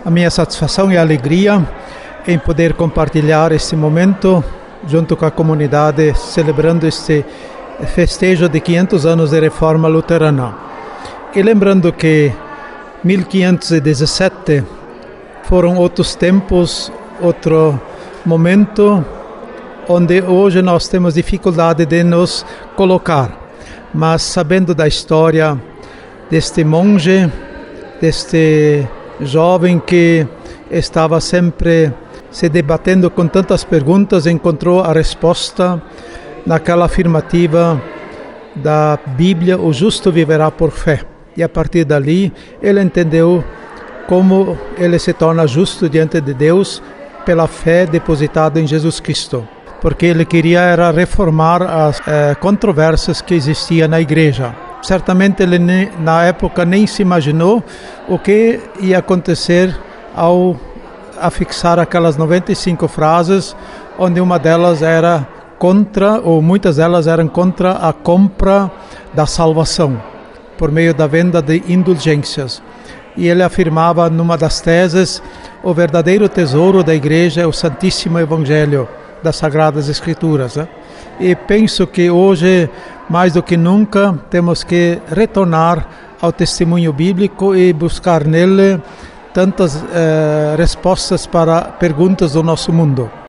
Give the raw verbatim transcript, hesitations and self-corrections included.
A minha satisfação e alegria em poder compartilhar este momento junto com a comunidade, celebrando este festejo de quinhentos anos de Reforma Luterana. E lembrando que mil quinhentos e dezessete foram outros tempos, outro momento onde hoje nós temos dificuldade de nos colocar. Mas sabendo da história deste monge, deste jovem que estava sempre se debatendo com tantas perguntas, encontrou a resposta naquela afirmativa da Bíblia: o justo viverá por fé. E a partir dali ele entendeu como ele se torna justo diante de Deus pela fé depositada em Jesus Cristo. Porque ele queria era reformar as eh, controvérsias que existiam na igreja. Certamente ele ne, na época nem se imaginou o que ia acontecer ao afixar aquelas noventa e cinco frases, onde uma delas era contra, ou muitas delas eram contra a compra da salvação, por meio da venda de indulgências. E ele afirmava numa das teses: o verdadeiro tesouro da igreja é o Santíssimo Evangelho das Sagradas Escrituras. Né? E penso que hoje, mais do que nunca, temos que retornar ao testemunho bíblico e buscar nele tantas eh, respostas para perguntas do nosso mundo.